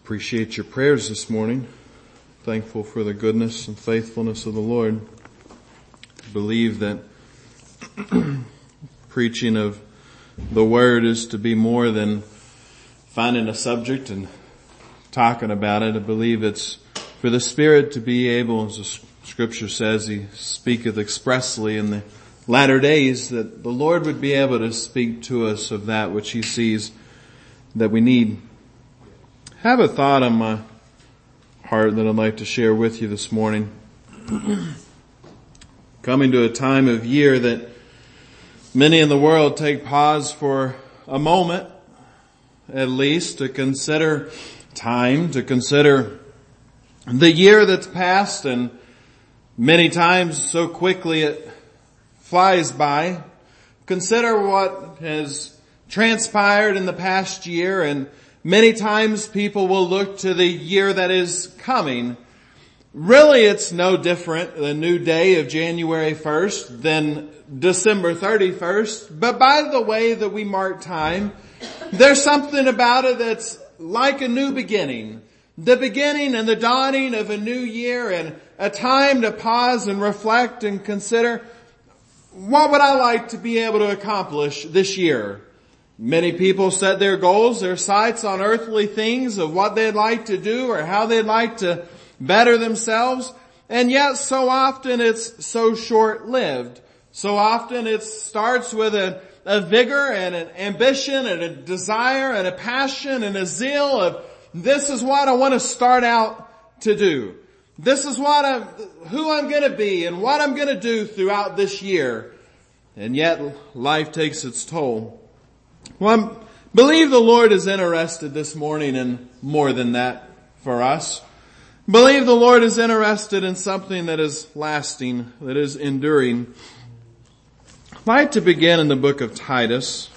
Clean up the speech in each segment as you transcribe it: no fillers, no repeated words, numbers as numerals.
Appreciate your prayers this morning. Thankful for the goodness and faithfulness of the Lord. I believe that preaching of the Word is to be more than finding a subject and talking about it. I believe it's for the Spirit to be able, as the Scripture says, He speaketh expressly in the latter days, that the Lord would be able to speak to us of that which He sees that we need. I have a thought on my heart that I'd like to share with you this morning. Coming to a time of year that many in the world take pause for a moment, at least, to consider time, to consider the year that's passed, and many times so quickly it flies by. Consider what has transpired in the past year, and many times people will look to the year that is coming. Really, it's no different, the new day of January 1st than December 31st. But by the way that we mark time, there's something about it that's like a new beginning. The beginning and the dawning of a new year, and a time to pause and reflect and consider, what would I like to be able to accomplish this year? Many people set their goals, their sights on earthly things of what they'd like to do or how they'd like to better themselves. And yet so often it's so short-lived. So often it starts with a vigor and an ambition and a desire and a passion and a zeal of, this is what I want to start out to do. This is who I'm going to be and what I'm going to do throughout this year. And yet life takes its toll. Well, I believe the Lord is interested this morning in more than that for us. I believe the Lord is interested in something that is lasting, that is enduring. I'd like to begin in the book of Titus.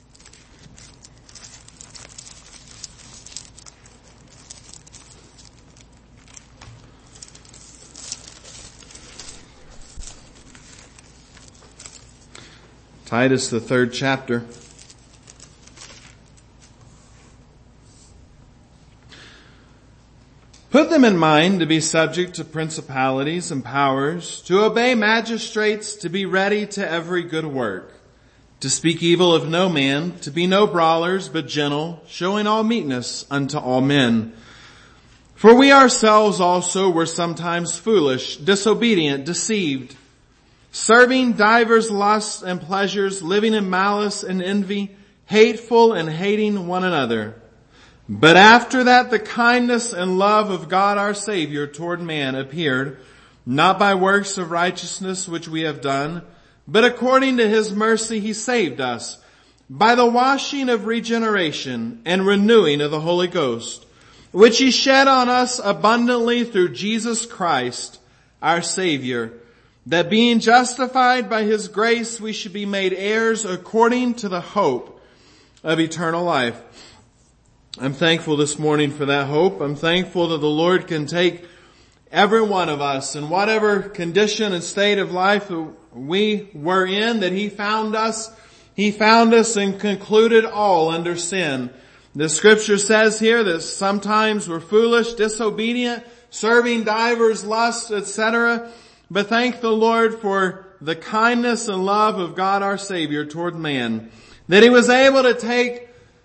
Titus, the 3rd chapter. Put them in mind to be subject to principalities and powers, to obey magistrates, to be ready to every good work, to speak evil of no man, to be no brawlers, but gentle, showing all meekness unto all men. For we ourselves also were sometimes foolish, disobedient, deceived, serving divers lusts and pleasures, living in malice and envy, hateful and hating one another. But after that the kindness and love of God our Savior toward man appeared, not by works of righteousness which we have done, but according to His mercy He saved us, by the washing of regeneration and renewing of the Holy Ghost, which He shed on us abundantly through Jesus Christ our Savior, that being justified by His grace we should be made heirs according to the hope of eternal life. I'm thankful this morning for that hope. I'm thankful that the Lord can take every one of us in whatever condition and state of life we were in, that He found us. He found us and concluded all under sin. The Scripture says here that sometimes we're foolish, disobedient, serving divers lusts, etc. But thank the Lord for the kindness and love of God our Savior toward man, that He was able to take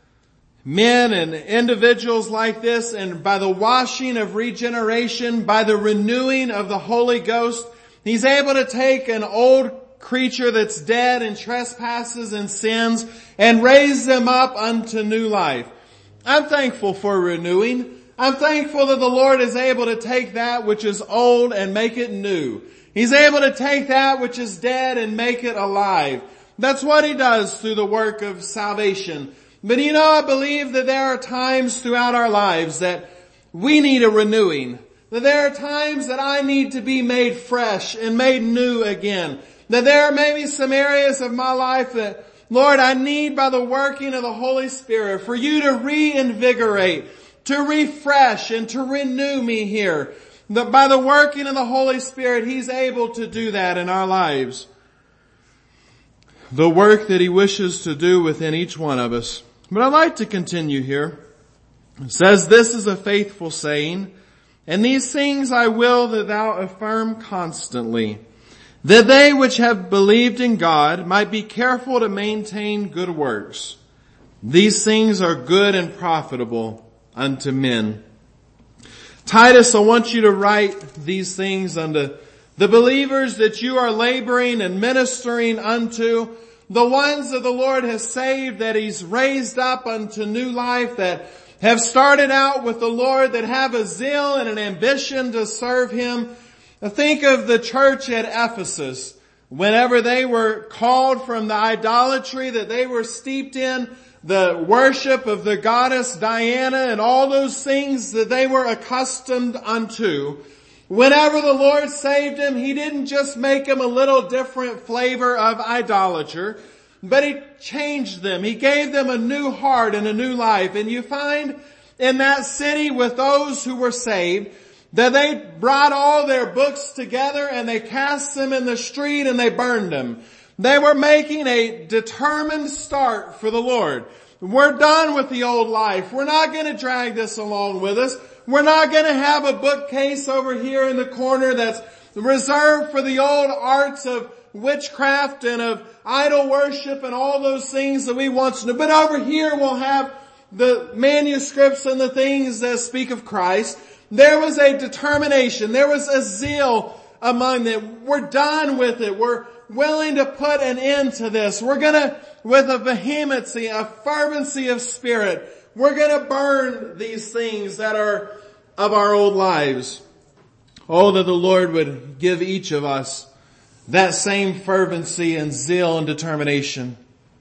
men and individuals like this, and by the washing of regeneration, by the renewing of the Holy Ghost, He's able to take an old creature that's dead in trespasses and sins and raise them up unto new life. I'm thankful for renewing. I'm thankful that the Lord is able to take that which is old and make it new. He's able to take that which is dead and make it alive. That's what He does through the work of salvation. But I believe that there are times throughout our lives that we need a renewing. That there are times that I need to be made fresh and made new again. That there are maybe some areas of my life that, Lord, I need by the working of the Holy Spirit for You to reinvigorate, to refresh, and to renew me here. That by the working of the Holy Spirit, He's able to do that in our lives. The work that He wishes to do within each one of us. But I'd like to continue here. It says, "This is a faithful saying, and these things I will that thou affirm constantly, that they which have believed in God might be careful to maintain good works. These things are good and profitable unto men." Titus, I want you to write these things unto the believers that you are laboring and ministering unto, the ones that the Lord has saved, that He's raised up unto new life, that have started out with the Lord, that have a zeal and an ambition to serve Him. Think of the church at Ephesus. Whenever they were called from the idolatry that they were steeped in, the worship of the goddess Diana and all those things that they were accustomed unto, whenever the Lord saved them, He didn't just make them a little different flavor of idolater, but He changed them. He gave them a new heart and a new life. And you find in that city with those who were saved that they brought all their books together and they cast them in the street and they burned them. They were making a determined start for the Lord. We're done with the old life. We're not going to drag this along with us. We're not going to have a bookcase over here in the corner that's reserved for the old arts of witchcraft and of idol worship and all those things that we once knew. But over here we'll have the manuscripts and the things that speak of Christ. There was a determination. There was a zeal among them. We're done with it. We're willing to put an end to this. We're gonna, with a vehemency, a fervency of spirit, we're gonna burn these things that are of our old lives. Oh, that the Lord would give each of us that same fervency and zeal and determination.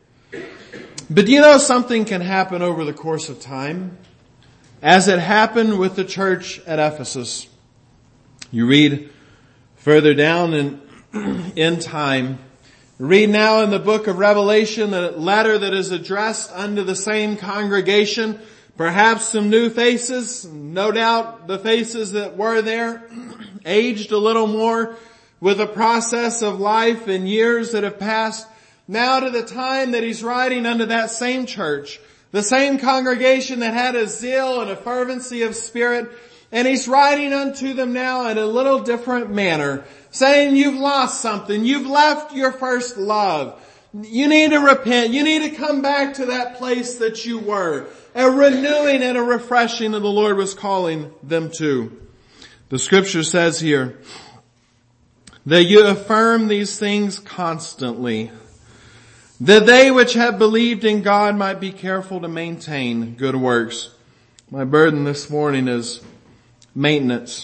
But do you know something can happen over the course of time? As it happened with the church at Ephesus. You read further down in time. Read now in the book of Revelation, the letter that is addressed unto the same congregation. Perhaps some new faces, no doubt the faces that were there, aged a little more with the process of life and years that have passed. Now to the time that he's writing unto that same church, the same congregation that had a zeal and a fervency of spirit, and he's writing unto them now in a little different manner, saying you've lost something, you've left your first love. You need to repent, you need to come back to that place that you were. A renewing and a refreshing that the Lord was calling them to. The scripture says here, that you affirm these things constantly, that they which have believed in God might be careful to maintain good works. My burden this morning is maintenance.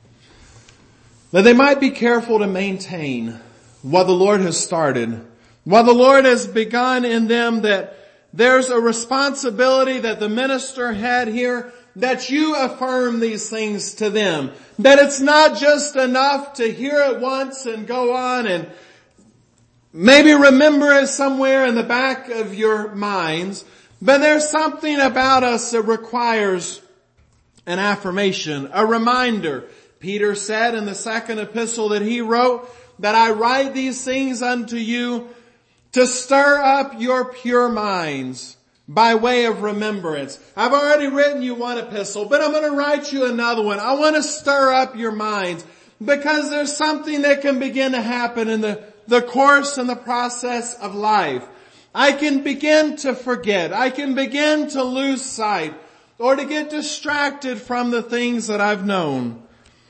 That they might be careful to maintain what the Lord has started, what the Lord has begun in them, that there's a responsibility that the minister had here, that you affirm these things to them. That it's not just enough to hear it once and go on and maybe remember it somewhere in the back of your minds, but there's something about us that requires an affirmation, a reminder. Peter said in the second epistle that he wrote, that I write these things unto you to stir up your pure minds by way of remembrance. I've already written you one epistle, but I'm going to write you another one. I want to stir up your minds because there's something that can begin to happen in the course and the process of life. I can begin to forget. I can begin to lose sight or to get distracted from the things that I've known.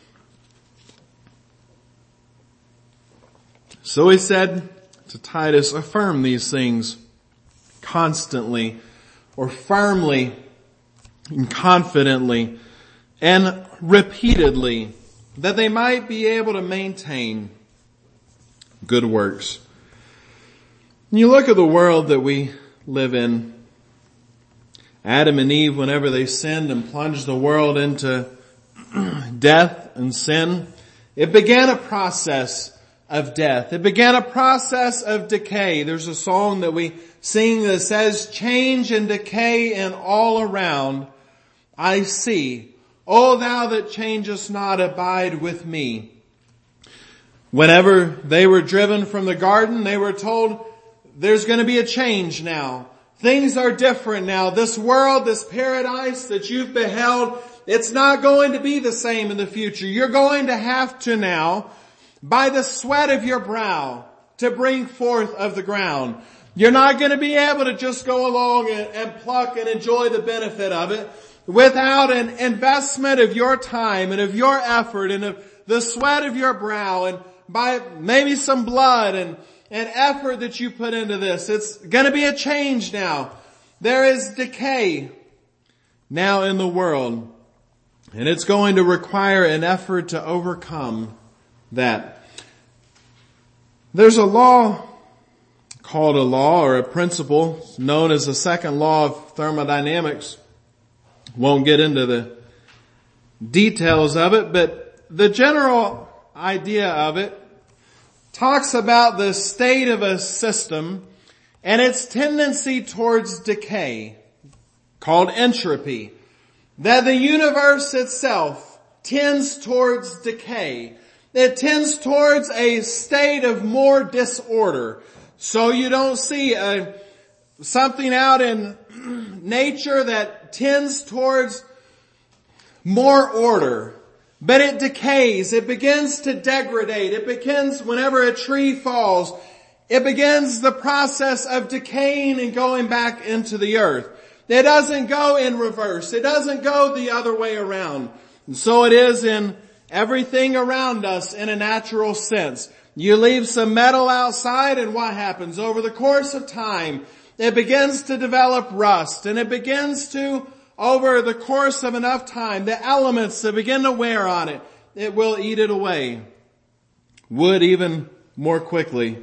So he said to Titus, affirm these things constantly or firmly and confidently and repeatedly, that they might be able to maintain good works. When you look at the world that we live in, Adam and Eve, whenever they sinned and plunged the world into death and sin, it began a process of death. It began a process of decay. There's a song that we sing that says, change and decay and all around I see. O thou that changest not, abide with me. Whenever they were driven from the garden, they were told, there's going to be a change now. Things are different now. This world, this paradise that you've beheld, it's not going to be the same in the future. You're going to have to now, by the sweat of your brow, to bring forth of the ground. You're not going to be able to just go along and pluck and enjoy the benefit of it without an investment of your time and of your effort and of the sweat of your brow and by maybe some blood and effort that you put into this. It's going to be a change now. There is decay now in the world, and it's going to require an effort to overcome that. There's a law called a law or a principle known as the second law of thermodynamics. Won't get into the details of it, but the general idea of it talks about the state of a system and its tendency towards decay, called entropy. That the universe itself tends towards decay. It tends towards a state of more disorder. So you don't see something out in nature that tends towards more order. But it decays. It begins to degrade. It begins whenever a tree falls. It begins the process of decaying and going back into the earth. It doesn't go in reverse. It doesn't go the other way around. And so it is in everything around us in a natural sense. You leave some metal outside and what happens? Over the course of time, it begins to develop rust and it begins to, over the course of enough time, the elements that begin to wear on it, it will eat it away. Wood even more quickly.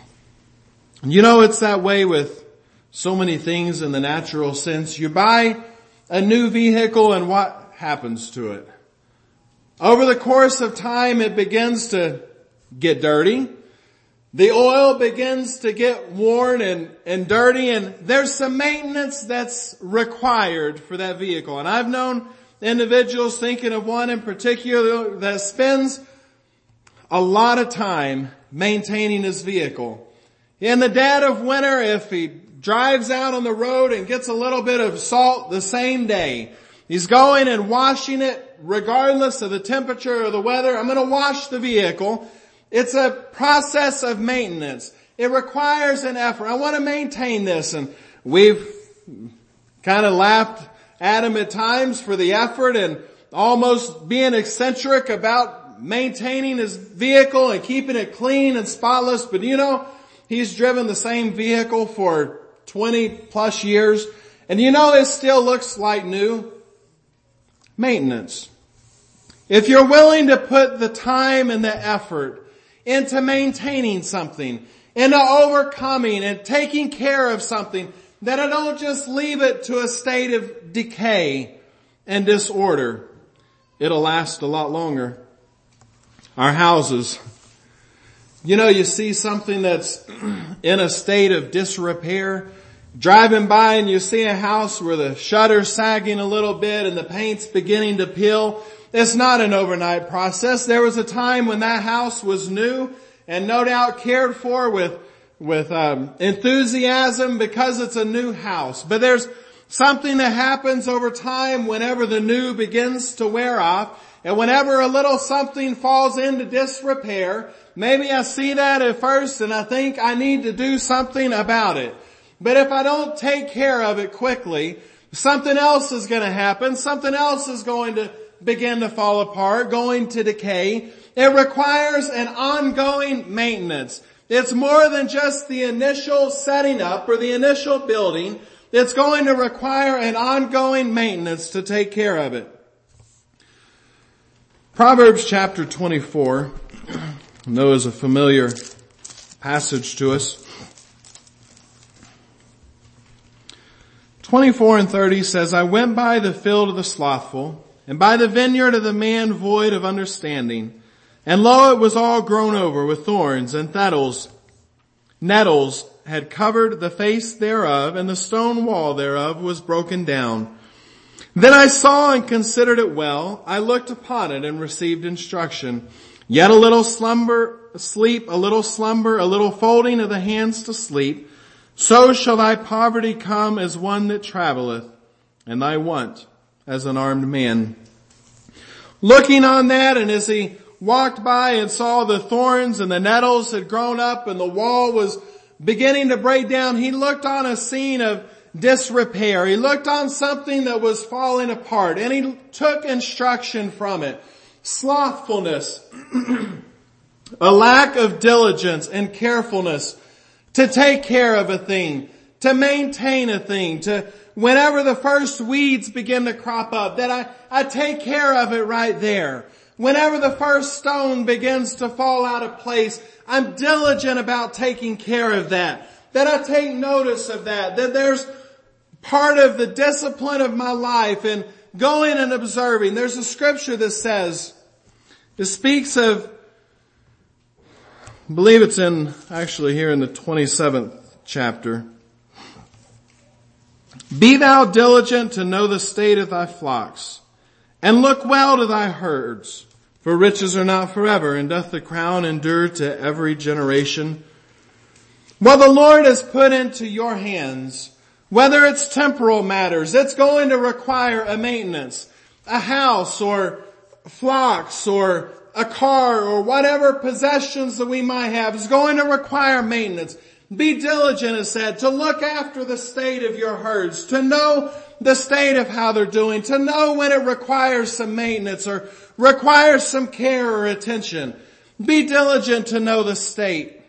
You know, it's that way with so many things in the natural sense. You buy a new vehicle and what happens to it? Over the course of time, it begins to get dirty. The oil begins to get worn and dirty, and there's some maintenance that's required for that vehicle. And I've known individuals, thinking of one in particular, that spends a lot of time maintaining his vehicle. In the dead of winter, if he drives out on the road and gets a little bit of salt the same day, he's going and washing it regardless of the temperature or the weather. I'm going to wash the vehicle. It's a process of maintenance. It requires an effort. I want to maintain this, and we've kind of laughed at him at times for the effort and almost being eccentric about maintaining his vehicle and keeping it clean and spotless. But you know, he's driven the same vehicle for 20 plus years, and you know it still looks like new. Maintenance. If you're willing to put the time and the effort into maintaining something, into overcoming and taking care of something, that I don't just leave it to a state of decay and disorder, it'll last a lot longer. Our houses. You know, you see something that's in a state of disrepair, driving by and you see a house where the shutter's sagging a little bit and the paint's beginning to peel. It's not an overnight process. There was a time when that house was new and no doubt cared for with enthusiasm because it's a new house. But there's something that happens over time whenever the new begins to wear off, and whenever a little something falls into disrepair. Maybe I see that at first and I think I need to do something about it. But if I don't take care of it quickly, something else is going to happen. Something else is going to begin to fall apart, going to decay. It requires an ongoing maintenance. It's more than just the initial setting up or the initial building. It's going to require an ongoing maintenance to take care of it. Proverbs chapter 24, I know is a familiar passage to us. 24 and 30 says, I went by the field of the slothful, and by the vineyard of the man void of understanding. And lo, it was all grown over with thorns and nettles had covered the face thereof, and the stone wall thereof was broken down. Then I saw and considered it well. I looked upon it and received instruction. Yet a little sleep, a little slumber, a little folding of the hands to sleep. So shall thy poverty come as one that traveleth, and thy want as an armed man. Looking on that, and as he walked by and saw the thorns and the nettles had grown up and the wall was beginning to break down, he looked on a scene of disrepair. He looked on something that was falling apart, and he took instruction from it. Slothfulness, a lack of diligence and carefulness to take care of a thing, to maintain a thing, to whenever the first weeds begin to crop up, that I take care of it right there. Whenever the first stone begins to fall out of place, I'm diligent about taking care of that. That I take notice of that. That there's part of the discipline of my life and going and observing. There's a scripture that says, it speaks of, I believe it's actually here in the 27th chapter. Be thou diligent to know the state of thy flocks, and look well to thy herds, for riches are not forever, and doth the crown endure to every generation. What the Lord has put into your hands, whether it's temporal matters, it's going to require a maintenance, a house or flocks or a car or whatever possessions that we might have is going to require maintenance. Be diligent, it said, to look after the state of your herds, to know the state of how they're doing, to know when it requires some maintenance or requires some care or attention. Be diligent to know the state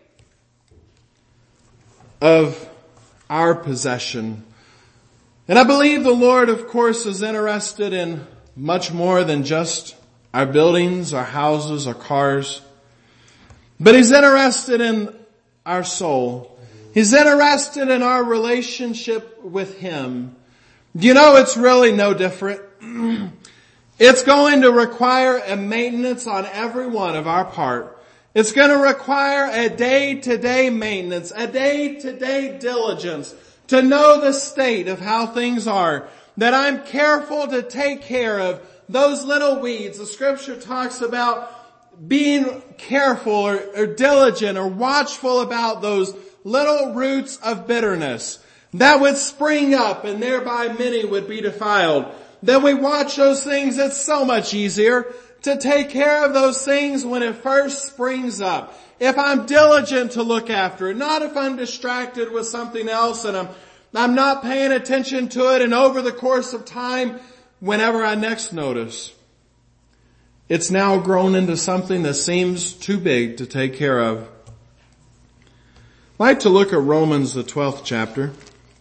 of our possession. And I believe the Lord, of course, is interested in much more than just our buildings, our houses, our cars. But He's interested in our soul. He's interested in our relationship with Him. You know, it's really no different. It's going to require a maintenance on every one of our part. It's going to require a day-to-day maintenance, a day-to-day diligence to know the state of how things are. That I'm careful to take care of those little weeds. The scripture talks about being careful or diligent or watchful about those little roots of bitterness that would spring up and thereby many would be defiled. That we watch those things. It's so much easier to take care of those things when it first springs up. If I'm diligent to look after it, not if I'm distracted with something else and I'm not paying attention to it, and over the course of time, whenever I next notice, it's now grown into something that seems too big to take care of. I'd like to look at Romans, the 12th chapter.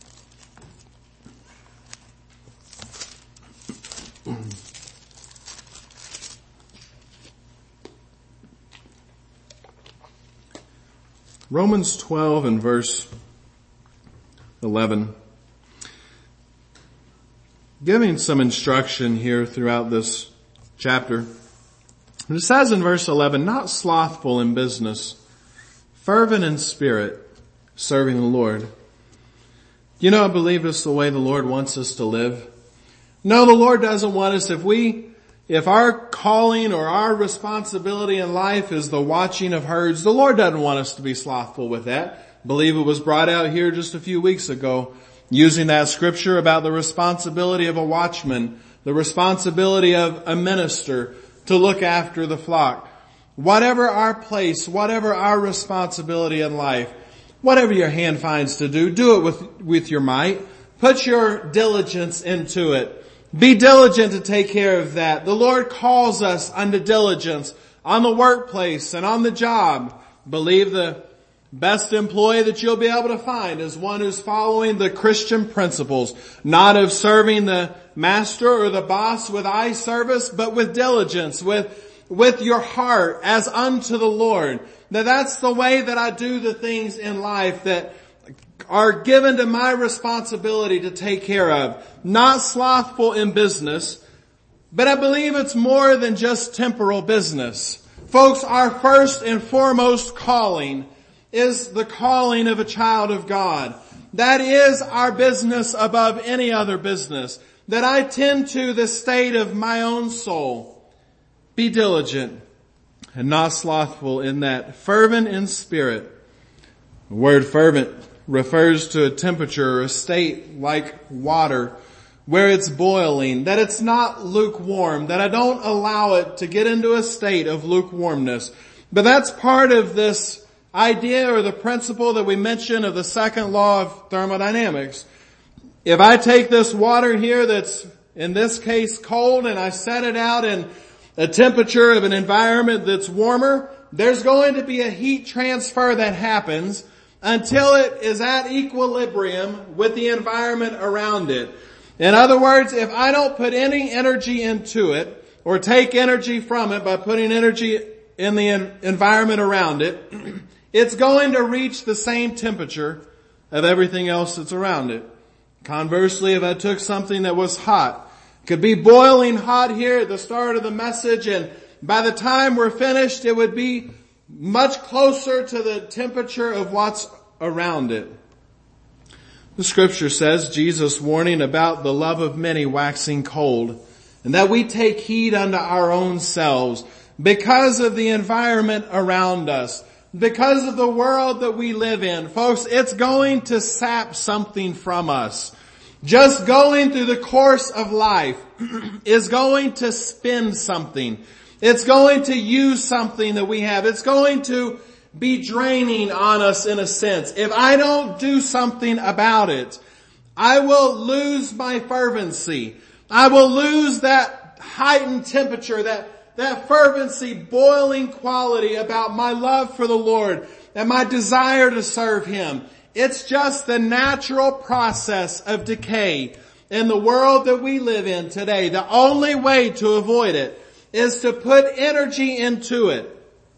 Romans 12 and verse 11. Giving some instruction here throughout this chapter. And it says in verse 11, not slothful in business, fervent in spirit, serving the Lord. You know, I believe it's the way the Lord wants us to live. No, the Lord doesn't want us, if our calling or our responsibility in life is the watching of herds, the Lord doesn't want us to be slothful with that. I believe it was brought out here just a few weeks ago, using that scripture about the responsibility of a watchman, the responsibility of a minister to look after the flock. Whatever our place, whatever our responsibility in life, whatever your hand finds to do, do it with your might. Put your diligence into it. Be diligent to take care of that. The Lord calls us unto diligence on the workplace and on the job. Believe the best employee that you'll be able to find is one who's following the Christian principles, not of serving the master or the boss with eye service, but with diligence, with your heart as unto the Lord. Now that's the way that I do the things in life that are given to my responsibility to take care of. Not slothful in business, but I believe it's more than just temporal business. Folks, our first and foremost calling is the calling of a child of God. That is our business above any other business. That I tend to the state of my own soul. Be diligent and not slothful in that. Fervent in spirit. The word fervent refers to a temperature or a state like water where it's boiling, that it's not lukewarm, that I don't allow it to get into a state of lukewarmness. But that's part of this idea or the principle that we mentioned of the second law of thermodynamics. If I take this water here that's in this case cold and I set it out in a temperature of an environment that's warmer, there's going to be a heat transfer that happens until it is at equilibrium with the environment around it. In other words, if I don't put any energy into it or take energy from it by putting energy in the environment around it, it's going to reach the same temperature of everything else that's around it. Conversely, if I took something that was hot, it could be boiling hot here at the start of the message, and by the time we're finished, it would be much closer to the temperature of what's around it. The scripture says, Jesus warning about the love of many waxing cold, and that we take heed unto our own selves because of the environment around us, because of the world that we live in. Folks, it's going to sap something from us. Just going through the course of life is going to spend something. It's going to use something that we have. It's going to be draining on us in a sense. If I don't do something about it, I will lose my fervency. I will lose that heightened temperature, that fervency, boiling quality about my love for the Lord and my desire to serve Him. It's just the natural process of decay in the world that we live in today. The only way to avoid it is to put energy into it,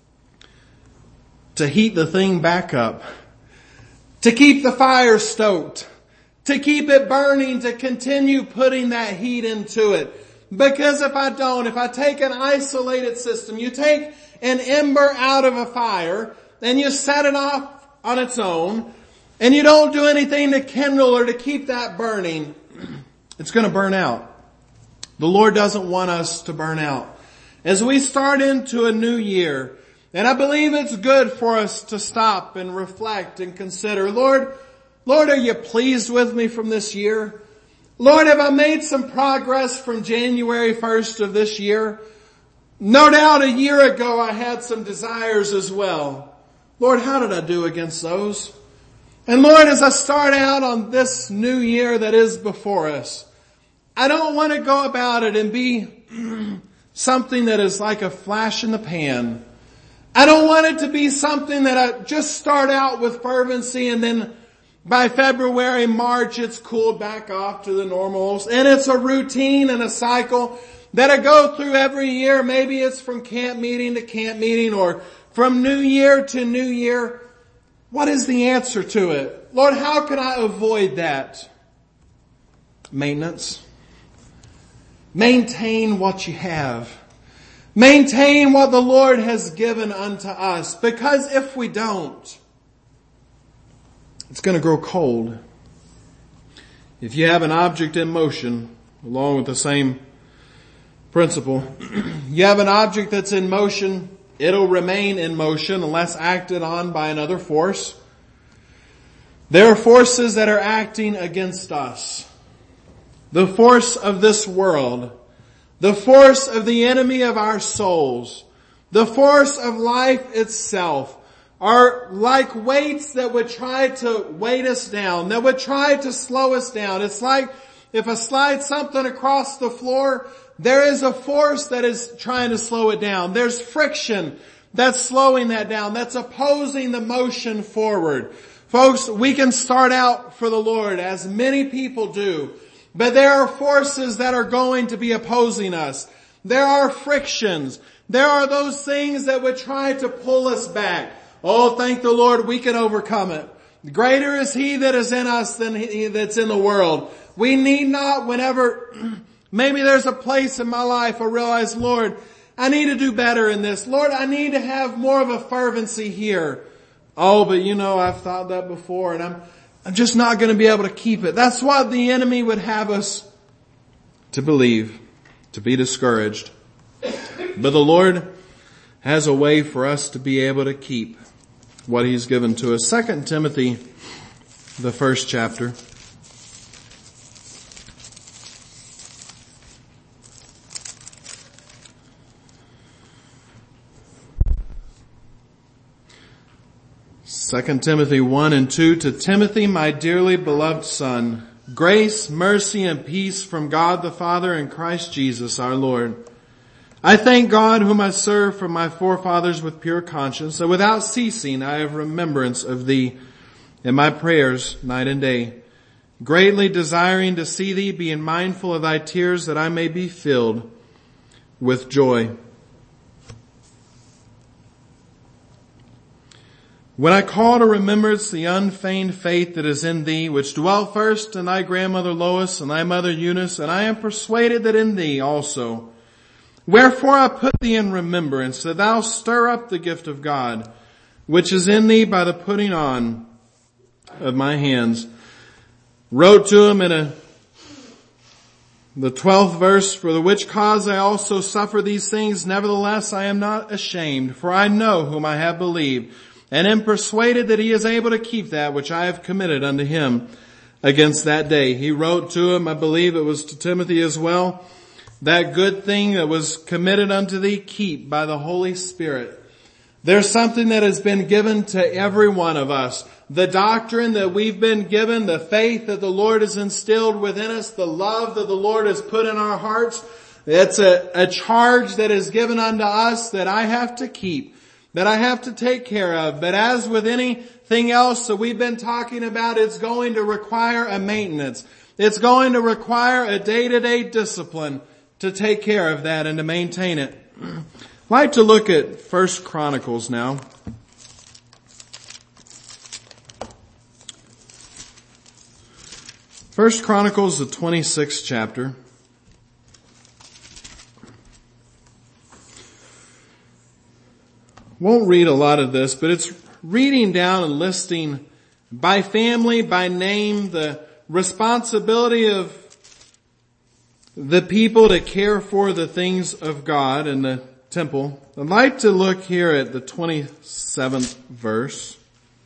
to heat the thing back up, to keep the fire stoked, to keep it burning, to continue putting that heat into it. Because if I take an isolated system, you take an ember out of a fire and you set it off on its own and you don't do anything to kindle or to keep that burning, it's going to burn out. The Lord doesn't want us to burn out. As we start into a new year, and I believe it's good for us to stop and reflect and consider, Lord, are you pleased with me from this year? Lord, have I made some progress from January 1st of this year? No doubt a year ago I had some desires as well. Lord, how did I do against those? And Lord, as I start out on this new year that is before us, I don't want to go about it and be something that is like a flash in the pan. I don't want it to be something that I just start out with fervency and then by February, March, it's cooled back off to the normals. And it's a routine and a cycle that I go through every year. Maybe it's from camp meeting to camp meeting or from new year to new year. What is the answer to it? Lord, how can I avoid that? Maintenance. Maintain what you have. Maintain what the Lord has given unto us. Because if we don't, it's going to grow cold. If you have an object in motion, along with the same principle, you have an object that's in motion, it'll remain in motion unless acted on by another force. There are forces that are acting against us. The force of this world, the force of the enemy of our souls, the force of life itself, are like weights that would try to weight us down, that would try to slow us down. It's like if I slide something across the floor, there is a force that is trying to slow it down. There's friction that's slowing that down, that's opposing the motion forward. Folks, we can start out for the Lord, as many people do, but there are forces that are going to be opposing us. There are frictions. There are those things that would try to pull us back. Oh, thank the Lord, we can overcome it. Greater is He that is in us than he that's in the world. We need not, whenever maybe there's a place in my life I realize, Lord, I need to do better in this. Lord, I need to have more of a fervency here. Oh, but I've thought that before and I'm just not going to be able to keep it. That's what the enemy would have us to believe, to be discouraged. But the Lord has a way for us to be able to keep what He's given to us. 2 Timothy the first chapter. Second Timothy 1 and 2, to Timothy, my dearly beloved son, grace, mercy, and peace from God the Father and Christ Jesus our Lord. I thank God whom I serve from my forefathers with pure conscience, that without ceasing I have remembrance of thee in my prayers night and day, greatly desiring to see thee, being mindful of thy tears, that I may be filled with joy. When I call to remembrance the unfeigned faith that is in thee, which dwelt first in thy grandmother Lois and thy mother Eunice, and I am persuaded that in thee also. Wherefore I put thee in remembrance, that thou stir up the gift of God, which is in thee by the putting on of my hands. Wrote to him in the 12th verse, for the which cause I also suffer these things, nevertheless I am not ashamed, for I know whom I have believed, and am persuaded that he is able to keep that which I have committed unto him against that day. He wrote to him, I believe it was to Timothy as well, that good thing that was committed unto thee, keep by the Holy Spirit. There's something that has been given to every one of us. The doctrine that we've been given, the faith that the Lord has instilled within us, the love that the Lord has put in our hearts, it's a charge that is given unto us that I have to keep, that I have to take care of. But as with anything else that we've been talking about, it's going to require a maintenance. It's going to require a day-to-day discipline to take care of that and to maintain it. I'd like to look at 1 Chronicles now. 1 Chronicles, the 26th chapter. Won't read a lot of this, but it's reading down and listing by family, by name, the responsibility of the people to care for the things of God in the temple. I'd like to look here at the 27th verse.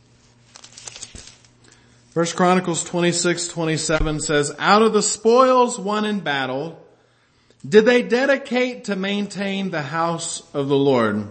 1 Chronicles 26:27 says, out of the spoils won in battle, did they dedicate to maintain the house of the Lord.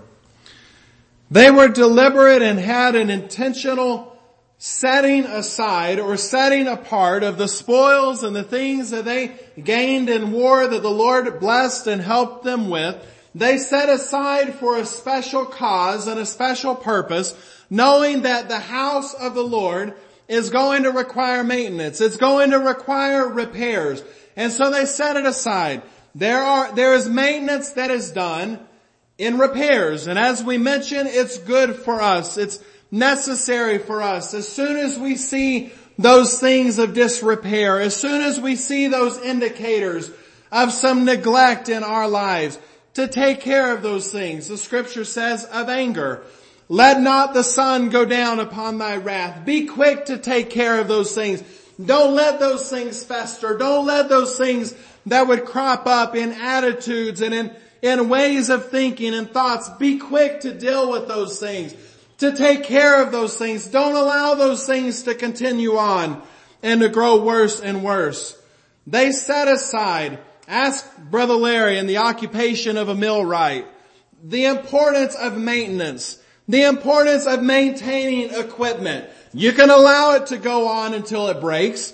They were deliberate and had an intentional setting aside or setting apart of the spoils and the things that they gained in war that the Lord blessed and helped them with. They set aside for a special cause and a special purpose, knowing that the house of the Lord is going to require maintenance. It's going to require repairs. And so they set it aside. There is maintenance that is done in repairs. And as we mentioned, it's good for us. It's necessary for us. As soon as we see those things of disrepair, as soon as we see those indicators of some neglect in our lives, to take care of those things. The scripture says of anger, let not the sun go down upon thy wrath. Be quick to take care of those things. Don't let those things fester. Don't let those things that would crop up in attitudes and in ways of thinking and thoughts. Be quick to deal with those things, to take care of those things. Don't allow those things to continue on and to grow worse and worse. They set aside, ask Brother Larry in the occupation of a millwright, the importance of maintenance, the importance of maintaining equipment. You can allow it to go on until it breaks.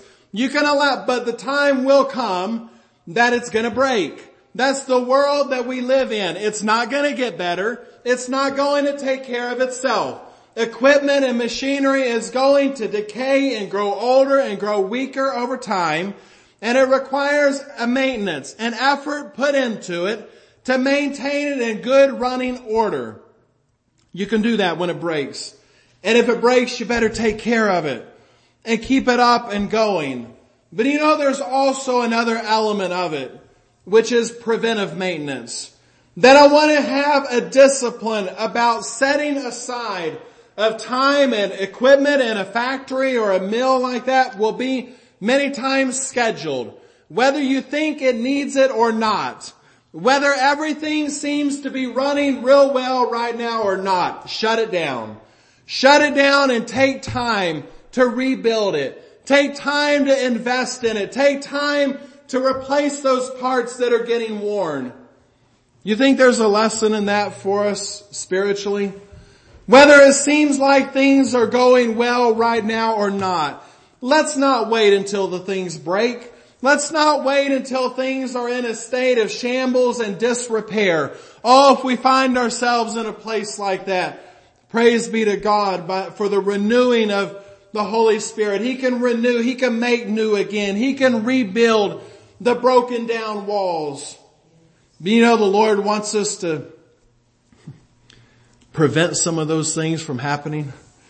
But the time will come that it's going to break. That's the world that we live in. It's not going to get better. It's not going to take care of itself. Equipment and machinery is going to decay and grow older and grow weaker over time. And it requires a maintenance, an effort put into it to maintain it in good running order. You can do that when it breaks. And if it breaks, you better take care of it and keep it up and going. But there's also another element of it, which is preventive maintenance. That I want to have a discipline about setting aside of time and equipment in a factory or a mill like that will be many times scheduled. Whether you think it needs it or not. Whether everything seems to be running real well right now or not. Shut it down. Shut it down and take time to rebuild it. Take time to invest in it. Take time to replace those parts that are getting worn. You think there's a lesson in that for us spiritually? Whether it seems like things are going well right now or not, let's not wait until the things break. Let's not wait until things are in a state of shambles and disrepair. Oh, if we find ourselves in a place like that, praise be to God for the renewing of the Holy Spirit. He can renew, He can make new again. He can rebuild the broken down walls. You know, the Lord wants us to prevent some of those things from happening.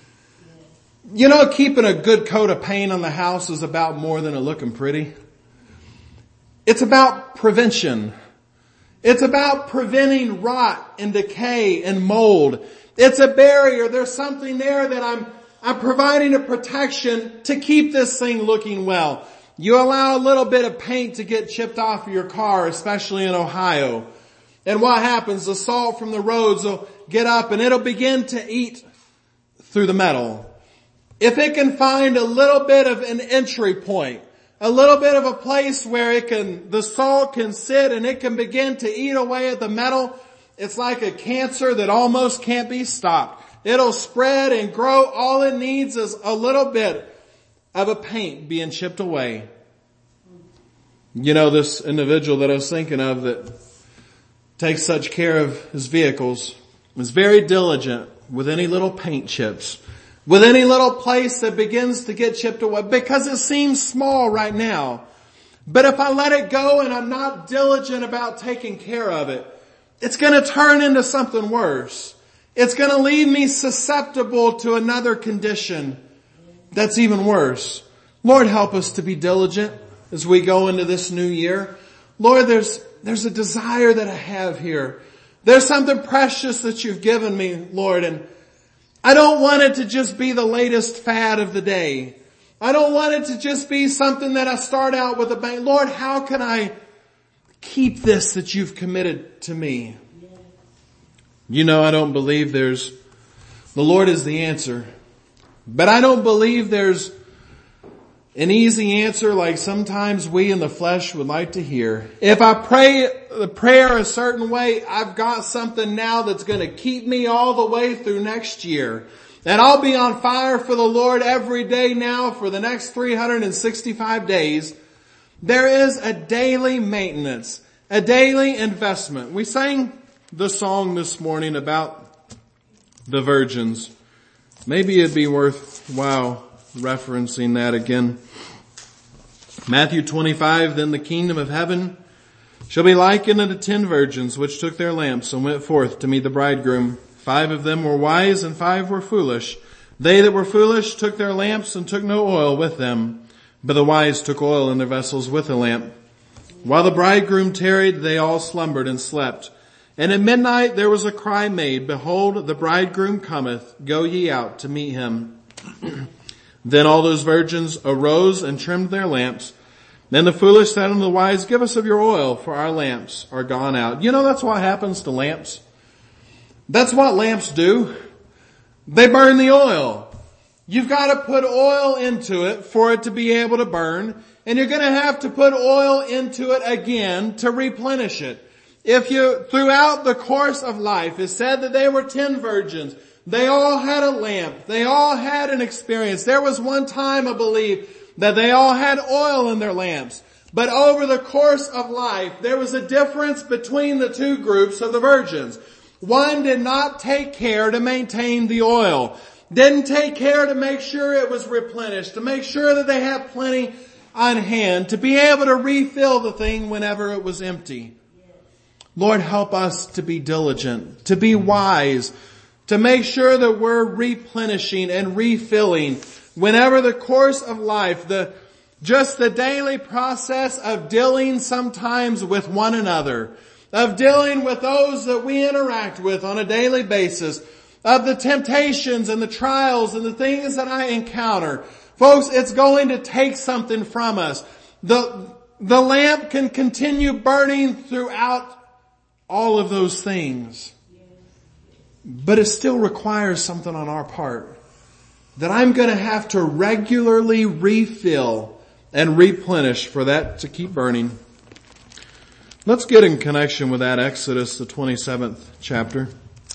You know, keeping a good coat of paint on the house is about more than it looking pretty. It's about prevention. It's about preventing rot and decay and mold. It's a barrier. There's something there that I'm providing a protection to keep this thing looking well. You allow a little bit of paint to get chipped off of your car, especially in Ohio. And what happens? The salt from the roads will get up and it'll begin to eat through the metal. If it can find a little bit of an entry point, a little bit of a place where the salt can sit and it can begin to eat away at the metal, it's like a cancer that almost can't be stopped. It'll spread and grow. All it needs is a little bit of a paint being chipped away. You know, this individual that I was thinking of that takes such care of his vehicles is very diligent with any little paint chips, with any little place that begins to get chipped away, because it seems small right now. But if I let it go and I'm not diligent about taking care of it, it's going to turn into something worse. It's going to leave me susceptible to another condition that's even worse. Lord, help us to be diligent as we go into this new year. Lord, there's a desire that I have here. There's something precious that you've given me, Lord, and I don't want it to just be the latest fad of the day. I don't want it to just be something that I start out with a bang. Lord, how can I keep this that you've committed to me? You know, I don't believe the Lord is the answer. But I don't believe there's an easy answer like sometimes we in the flesh would like to hear. If I pray the prayer a certain way, I've got something now that's going to keep me all the way through next year. And I'll be on fire for the Lord every day now for the next 365 days. There is a daily maintenance, a daily investment. We sang the song this morning about the virgins. Maybe it'd be worthwhile referencing that again. Matthew 25, then the kingdom of heaven shall be likened unto 10 virgins, which took their lamps and went forth to meet the bridegroom. 5 of them were wise and 5 were foolish. They that were foolish took their lamps and took no oil with them, but the wise took oil in their vessels with a lamp. While the bridegroom tarried, they all slumbered and slept. And at midnight there was a cry made, Behold, the bridegroom cometh, go ye out to meet him. Then all those virgins arose and trimmed their lamps. Then the foolish said unto the wise, Give us of your oil, for our lamps are gone out. You know, that's what happens to lamps. That's what lamps do. They burn the oil. You've got to put oil into it for it to be able to burn. And you're going to have to put oil into it again to replenish it. Throughout the course of life, it said that they were 10 virgins. They all had a lamp. They all had an experience. There was one time, I believe, that they all had oil in their lamps. But over the course of life, there was a difference between the two groups of the virgins. One did not take care to maintain the oil. Didn't take care to make sure it was replenished, to make sure that they had plenty on hand, to be able to refill the thing whenever it was empty. Lord, help us to be diligent, to be wise, to make sure that we're replenishing and refilling whenever the course of life, just the daily process of dealing sometimes with one another, of dealing with those that we interact with on a daily basis, of the temptations and the trials and the things that I encounter. Folks, it's going to take something from us. The lamp can continue burning throughout all of those things. But it still requires something on our part. that I'm going to have to regularly refill and replenish for that to keep burning. Let's get in connection with that Exodus, the 27th chapter.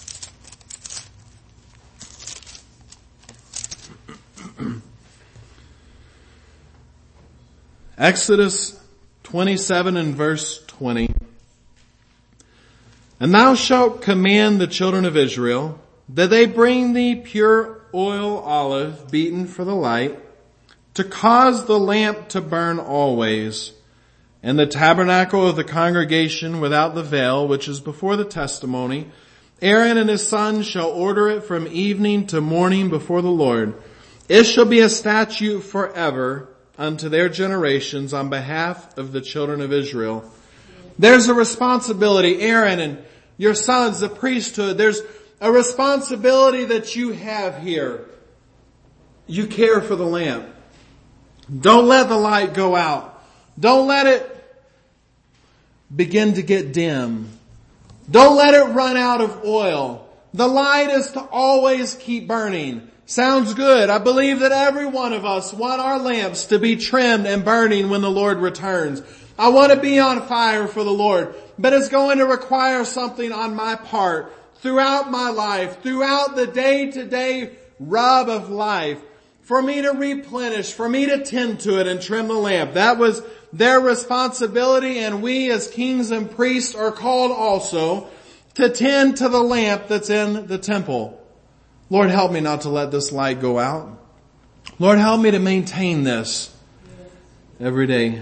Exodus 27 and verse 20. And thou shalt command the children of Israel that they bring thee pure oil olive beaten for the light, to cause the lamp to burn always, and the tabernacle of the congregation without the veil, which is before the testimony. Aaron and his sons shall order it from evening to morning before the Lord. It shall be a statute forever unto their generations on behalf of the children of Israel. There's a responsibility, Aaron and your sons, the priesthood, there's a responsibility that you have here. You care for the lamp. Don't let the light go out. Don't let it begin to get dim. Don't let it run out of oil. The light is to always keep burning. Sounds good. I believe that every one of us want our lamps to be trimmed and burning when the Lord returns. I want to be on fire for the Lord, but it's going to require something on my part throughout my life, throughout the day-to-day rub of life, for me to replenish, for me to tend to it and trim the lamp. That was their responsibility, and we as kings and priests are called also to tend to the lamp that's in the temple. Lord, help me not to let this light go out. Lord, help me to maintain this every day.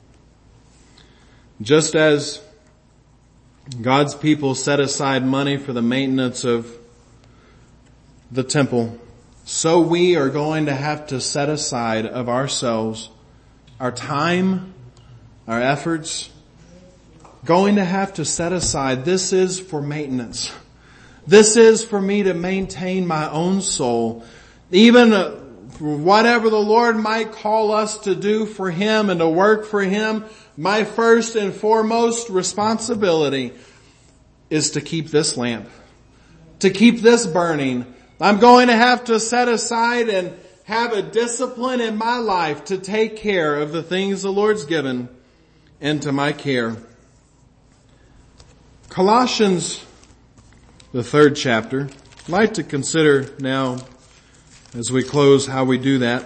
Just as God's people set aside money for the maintenance of the temple, so we are going to have to set aside of ourselves our time, our efforts, going to have to set aside. This is for maintenance. This is for me to maintain my own soul. Even whatever the Lord might call us to do for Him and to work for Him, my first and foremost responsibility is to keep this lamp, to keep this burning. I'm going to have to set aside and have a discipline in my life to take care of the things the Lord's given into my care. Colossians, the 3rd chapter. I'd like to consider now, as we close, how we do that.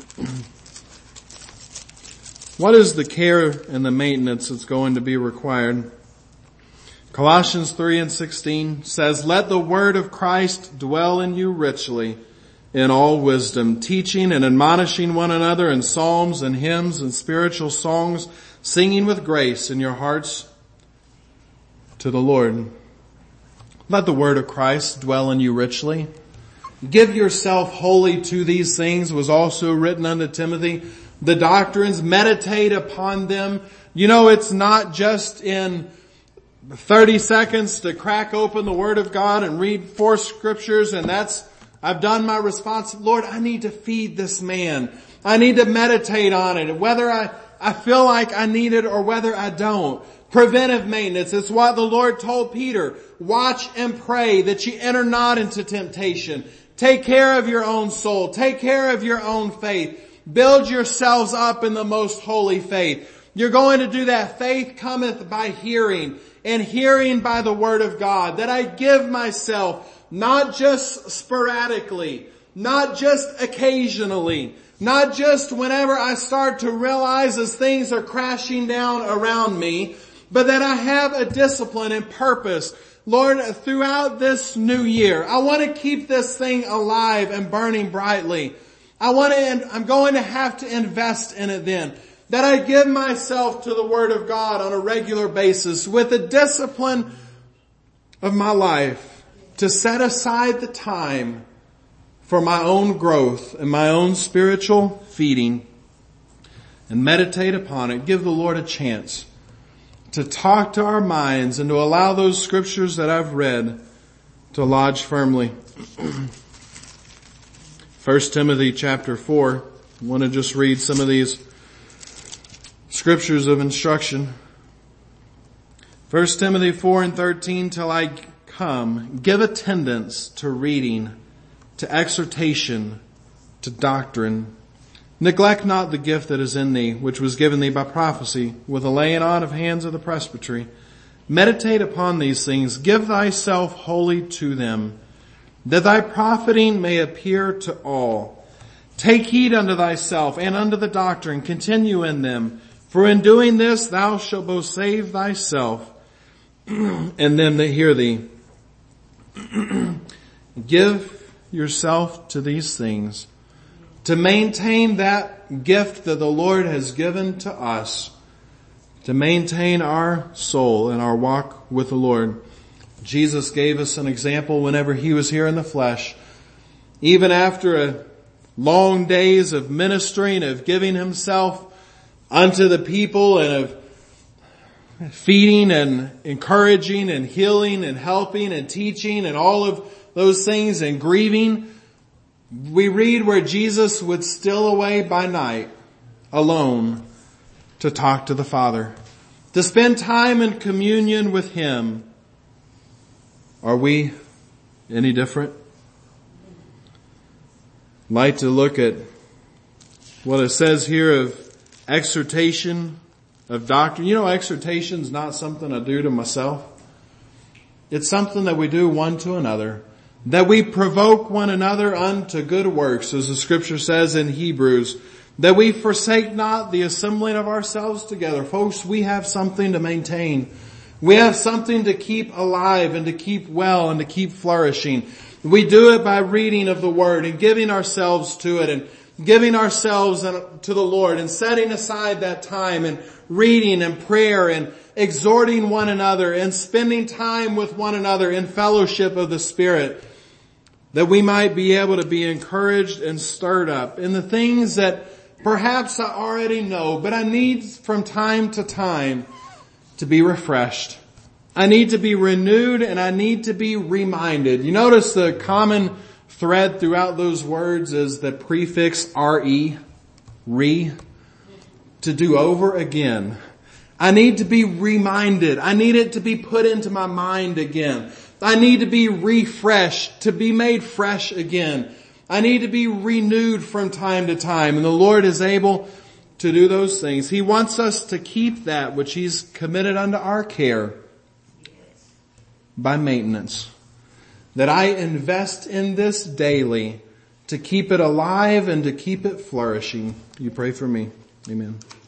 What is the care and the maintenance that's going to be required? Colossians 3:16 says, "Let the word of Christ dwell in you richly in all wisdom, teaching and admonishing one another in psalms and hymns and spiritual songs, singing with grace in your hearts to the Lord." Let the word of Christ dwell in you richly. Give yourself wholly to these things was also written unto Timothy. The doctrines, meditate upon them. You know, it's not just in 30 seconds to crack open the Word of God and read 4 scriptures and I've done my response. Lord, I need to feed this man. I need to meditate on it. Whether I feel like I need it or whether I don't. Preventive maintenance. It's what the Lord told Peter. Watch and pray that you enter not into temptation. Take care of your own soul. Take care of your own faith. Build yourselves up in the most holy faith. You're going to do that. Faith cometh by hearing, and hearing by the word of God. That I give myself not just sporadically, not just occasionally, not just whenever I start to realize as things are crashing down around me, but that I have a discipline and purpose. Lord, throughout this new year, I want to keep this thing alive and burning brightly. I'm going to have to invest in it then. That I give myself to the Word of God on a regular basis with the discipline of my life to set aside the time for my own growth and my own spiritual feeding and meditate upon it. Give the Lord a chance to talk to our minds and to allow those scriptures that I've read to lodge firmly. 1 Timothy chapter 4. I want to just read some of these scriptures of instruction. 1 Timothy 4:13, "Till I come, give attendance to reading, to exhortation, to doctrine. Neglect not the gift that is in thee, which was given thee by prophecy, with the laying on of hands of the presbytery. Meditate upon these things, give thyself wholly to them, that thy profiting may appear to all. Take heed unto thyself and unto the doctrine, continue in them, for in doing this thou shalt both save thyself and them that hear thee. Give yourself to these things, to maintain that gift that the Lord has given to us, to maintain our soul and our walk with the Lord. Jesus gave us an example whenever he was here in the flesh. Even after long days of ministering, of giving himself unto the people and of feeding and encouraging and healing and helping and teaching and all of those things and grieving, we read where Jesus would steal away by night alone to talk to the Father, to spend time in communion with him. Are we any different? I'd like to look at what it says here of exhortation of doctrine. You know, exhortation is not something I do to myself. It's something that we do one to another, that we provoke one another unto good works, as the scripture says in Hebrews, that we forsake not the assembling of ourselves together. Folks, we have something to maintain. We have something to keep alive and to keep well and to keep flourishing. We do it by reading of the Word and giving ourselves to it and giving ourselves to the Lord and setting aside that time and reading and prayer and exhorting one another and spending time with one another in fellowship of the Spirit, that we might be able to be encouraged and stirred up in the things that perhaps I already know, but I need from time to time to be refreshed. I need to be renewed and I need to be reminded. You notice the common thread throughout those words is the prefix re, to do over again. I need to be reminded. I need it to be put into my mind again. I need to be refreshed, to be made fresh again. I need to be renewed from time to time. And the Lord is able to do those things. He wants us to keep that which He's committed unto our care by maintenance. That I invest in this daily to keep it alive and to keep it flourishing. You pray for me. Amen.